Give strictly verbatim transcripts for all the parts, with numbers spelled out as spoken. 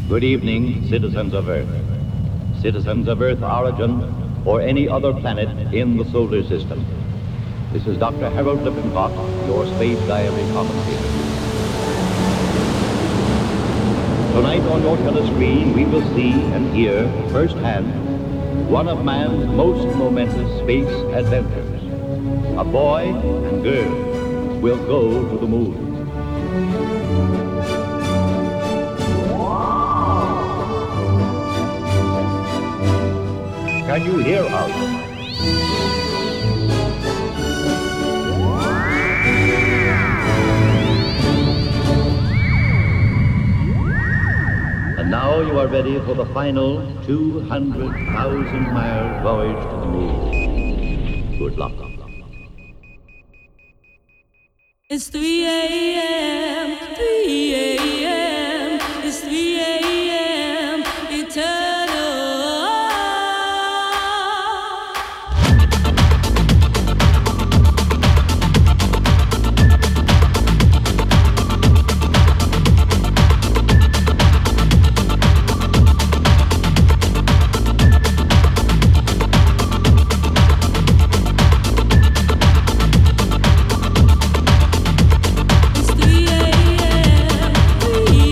Good evening, citizens of Earth, citizens of Earth origin or any other planet in the solar system. This is Doctor Harold Lippincott, your space diary commentator. Tonight on your telescreen, we will see and hear firsthand one of man's most momentous space adventures. A boy and girl will go to the moon. Can you hear us? And now you are ready for the final two hundred thousand mile voyage to the moon. Good luck. It's three a.m., three a.m., it's three a.m., eternal. It's three a.m.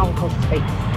outer space.